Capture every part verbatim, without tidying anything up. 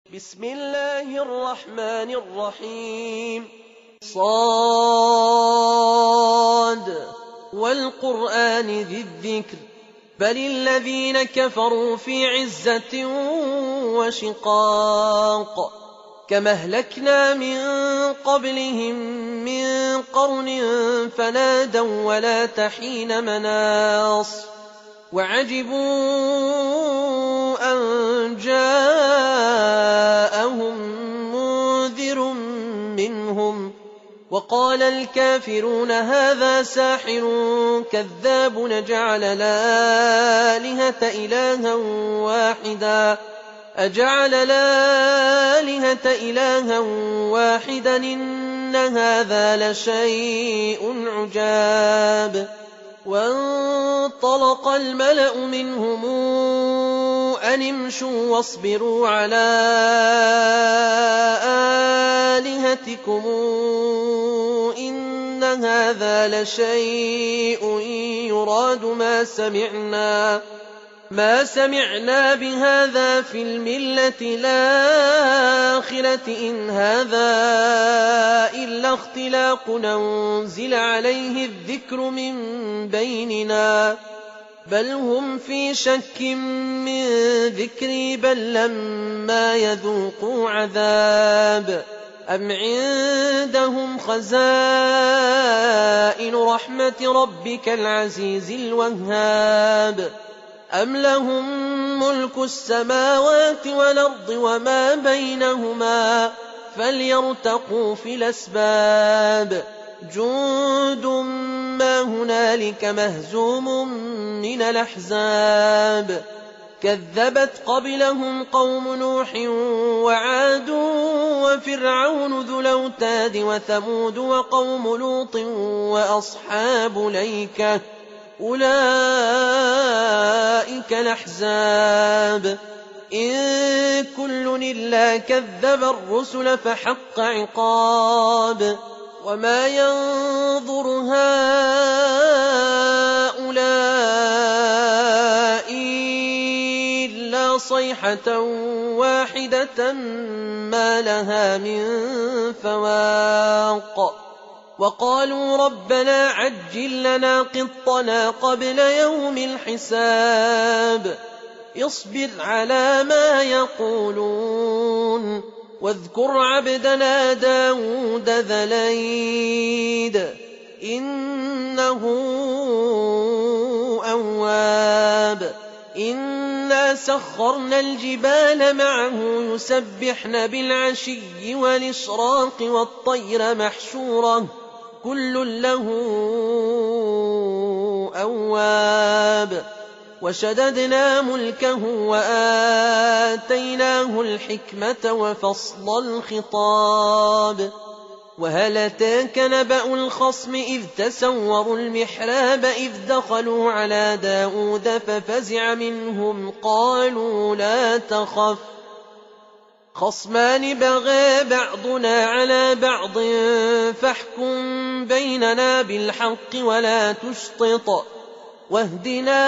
بسم الله الرحمن الرحيم صاد والقرآن ذي الذكر بل الذين كفروا في عزة وشقاق كما أهلكنا من قبلهم من قرن فنادوا ولا تحين مناص وعجبوا أن جاءهم منذر منهم وقال الكافرون هذا ساحر كذاب نجعل الآلهة إلها واحدا أجعل الآلهة إلها واحدا إن هذا لشيء عجاب وانطلق الملأ منهم أن امشوا واصبروا على آلهتكم إن هذا لشيء يراد ما سمعنا ما سمعنا بهذا في الملة الآخرة إن هذا إلا اختلاق أنزل عليه الذكر من بيننا بل هم في شك من ذكري بل لما يذوقوا عذاب أم عندهم خزائن رحمة ربك العزيز الوهاب أم لهم ملك السماوات والأرض وما بينهما فليرتقوا في الأسباب جند ما هنالك مهزوم من الأحزاب كذبت قبلهم قوم نوح وعاد وفرعون ذو الأوتاد وثمود وقوم لوط وأصحاب الأيكة أولئك الأحزاب إن كل إلا كذب الرسل فحق عقاب وما ينظر هؤلاء إلا صيحة واحدة ما لها من فواق وقالوا ربنا عجل لنا قطنا قبل يوم الحساب اصبر على ما يقولون واذكر عبدنا داود ذا الأيد إنه أواب إنا سخرنا الجبال معه يسبحن بالعشي والإشراق والطير محشورة كل له أواب وشددنا ملكه وآتيناه الحكمة وفصل الخطاب وهل أتاك نبأ الخصم إذ تسوروا المحراب إذ دخلوا على داود ففزع منهم قالوا لا تخف خصمان بغى بعضنا على بعض فاحكم بيننا بالحق ولا تشطط واهدنا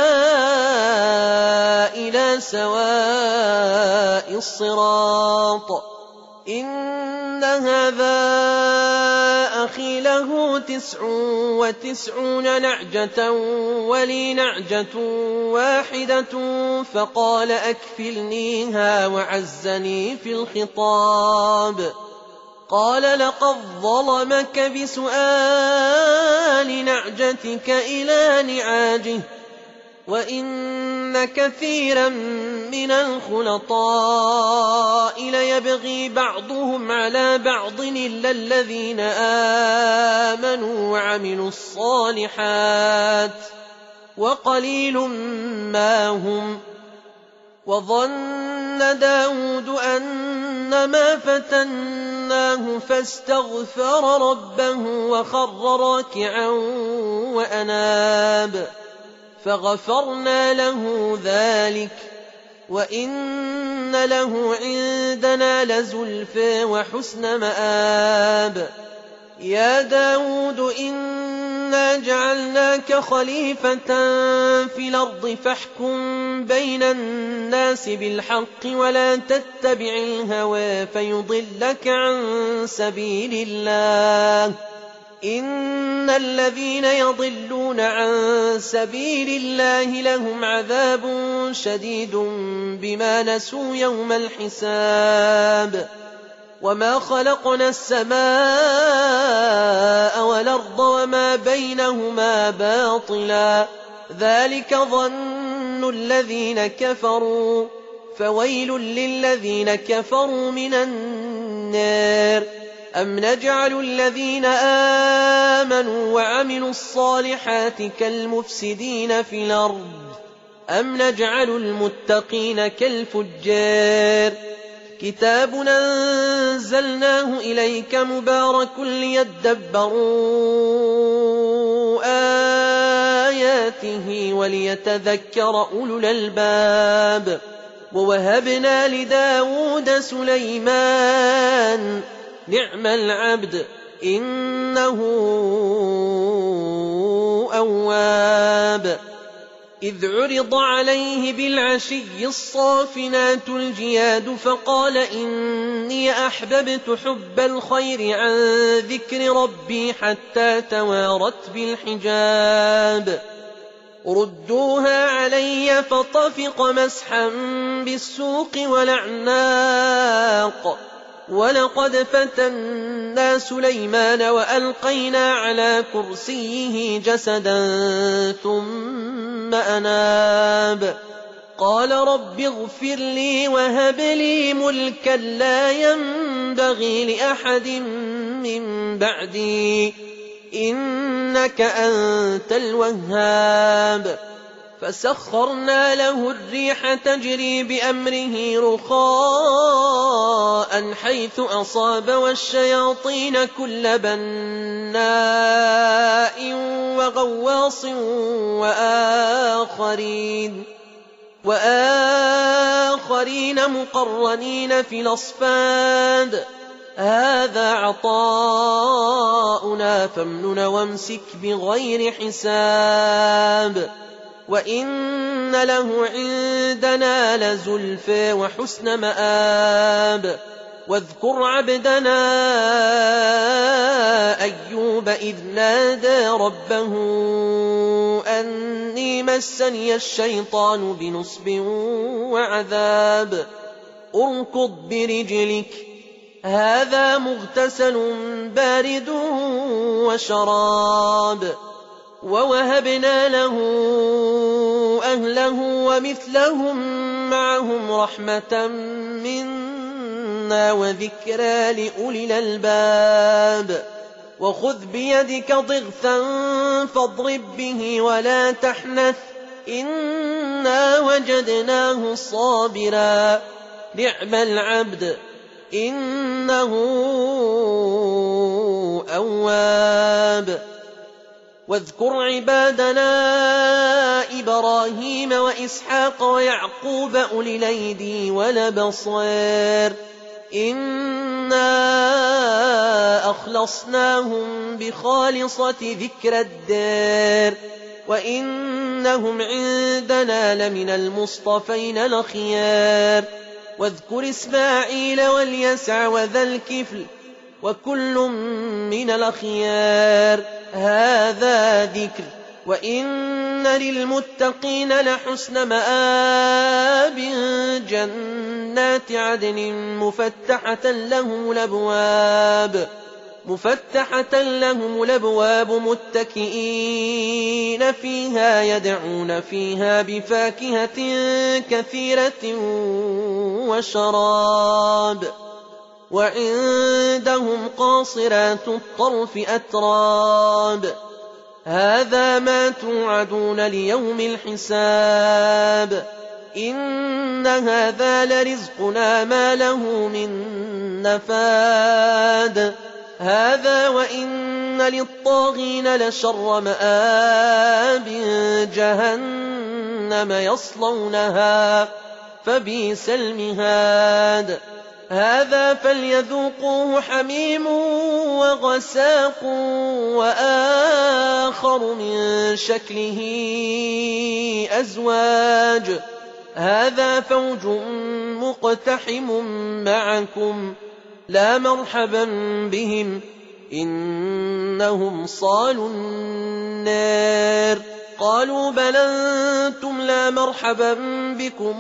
إلى سواء الصراط إن هذا أخي له تسع وتسعون نعجة ولي نعجة واحدة فقال أكفلنيها وعزني في الخطاب قال لقد ظلمك بسؤال نعجتك إلى نعاجه وإن كثيرا من الخلطاء ليبغي بعضهم على بعض إلا الذين آمنوا وعملوا الصالحات وقليل ما هم وظن داود أنما فتناه فاستغفر ربه وخر راكعا وأناب فغفرنا له ذلك وإن له عندنا لزلفى وحسن مآب يا داود إنا جعلناك خليفة في الأرض فاحكم بين الناس بالحق ولا تتبع الهوى فيضلك عن سبيل الله إن الذين يضلون عن سبيل الله لهم عذاب شديد بما نسوا يوم الحساب وما خلقنا السماء والأرض وما بينهما باطلا ذلك ظن الذين كفروا فويل للذين كفروا من النار أم نجعل الذين آمنوا وعملوا الصالحات كالمفسدين في الأرض أم نجعل المتقين كالفجار كتاب أنزلناه إليك مبارك ليدبروا آياته وليتذكر أولو الألباب ووهبنا لداود سليمان نعم العبد إنه أواب إذ عرض عليه بالعشي الصافنات الجياد فقال إني أحببت حب الخير عن ذكر ربي حتى توارت بالحجاب ردوها علي فطفق مسحا بالسوق والأعناق ولقد فتنا سليمان وألقينا على كرسيه جسدا ثم أناب قال رب اغفر لي وهب لي ملكا لا ينبغي لأحد من بعدي إنك أنت الوهاب فسخرنا له الريح تجري بأمره رخاء حيث أصاب والشياطين كل بناء وغواص وآخرين وآخرين مقرنين في الأصفاد هذا عطاؤنا فامنن وامسك بغير حساب وإن له عندنا لزلفى وحسن مآب واذكر عبدنا أيوب إذ نادى ربه أني مسني الشيطان بنصب وعذاب اركض برجلك هذا مغتسل بارد وشراب ووهبنا له أهله ومثلهم معهم رحمة منا وذكرى لأولي الألباب وخذ بيدك ضغثا فاضرب به ولا تحنث إنا وجدناه صابرا نعم العبد إنه أواب واذكر عبادنا إبراهيم وإسحاق ويعقوب أولي الأيدي والأبصار إنا أخلصناهم بخالصة ذكر الدار وإنهم عندنا لمن المصطفين الأخيار واذكر إسماعيل واليسع وذا الكفل وكل من الأخيار هذا ذكر وإن للمتقين لحسن مآب جنات عدن مفتحة لهم الأبواب مفتحة لهم الأبواب متكئين فيها يدعون فيها بفاكهة كثيرة وشراب وعندهم قاصرات الطرف أتراب هذا ما توعدون ليوم الحساب إن هذا لرزقنا ما له من نفاد هذا وإن للطاغين لشر مآب جهنم يصلونها فبئس المهاد هذا فليذوقوه حميم وغساق وآخر من شكله أزواج هذا فوج مقتحم معكم لا مرحبا بهم إنهم صالوا النار قالوا بل أنتم لا مرحبا بكم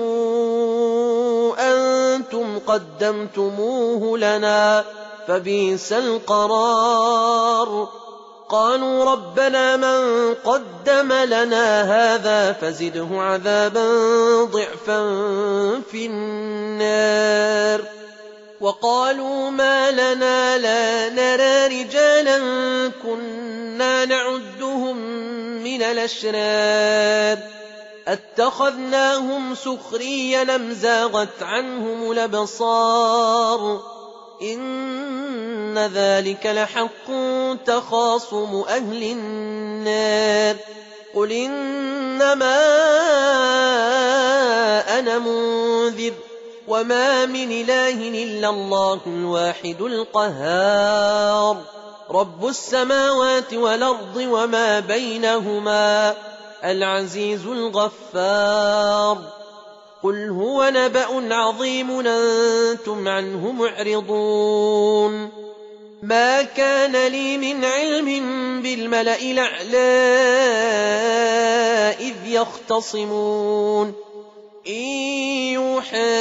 أنتم قدمتموه لنا فبئس القرار قالوا ربنا من قدم لنا هذا فزده عذابا ضعفا في النار وقالوا ما لنا لا نرى رجالا كنا نعدهم من الأشرار اتخذناهم سخريا أم زاغت عنهم الأبصار إن ذلك لحق تخاصم أهل النار قل إنما أنا منذر وما من إله إلا الله الواحد القهار رب السماوات والأرض وما بينهما العزيز الغفار قل هو نبأ عظيم أنتم عنه معرضون ما كان لي من علم بالملأ الأعلى إذ يختصمون إن يوحى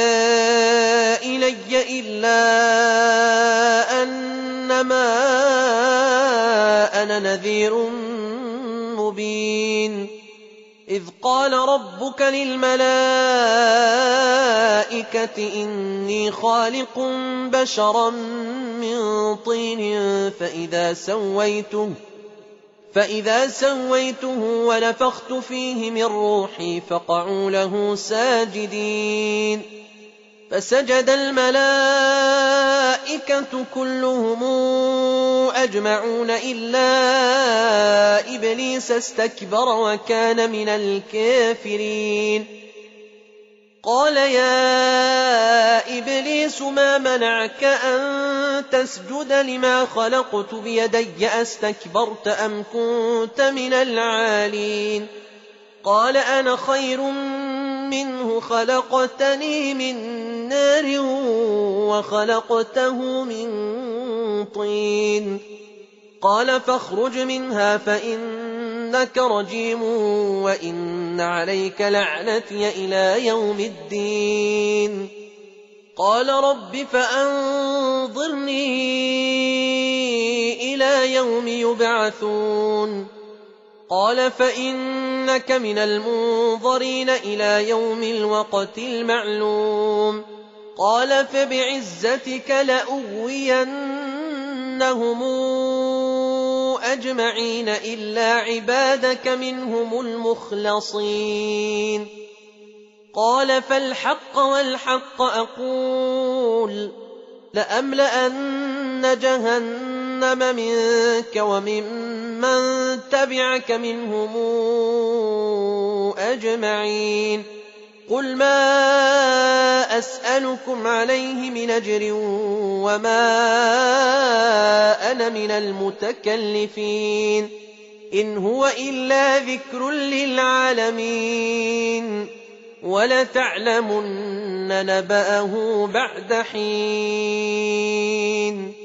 إلي إلا أنما أنا نذير مبين إذ قال ربك للملائكة إني خالق بشرا من طين فإذا سويته فإذا سويته ونفخت فيه من روحي فقعوا له ساجدين فسجد الملائكة كلهم أجمعون إلا إبليس استكبر وكان من الكافرين قال يا إبليس ما منعك أن تسجد لما خلقت بيدي أستكبرت أم كنت من العالين قال أنا خير منه خلقتني من نار وخلقته من طين قال فاخرج منها فإنك رجيم وإن عليك لعنتي إلى يوم الدين قال رب فأنظرني إلى يوم يبعثون قال فإنك من المنظرين إلى يوم الوقت المعلوم قال فبعزتك لأغوينهم أجمعين إلا عبادك منهم المخلصين قال فالحق والحق أقول لأملأن جهنم منك وممن تبعك منهم أجمعين قل ما أسألكم عليه من أجر وما أنا من المتكلفين إن هو إلا ذكر للعالمين ولتعلمن نبأه بعد حين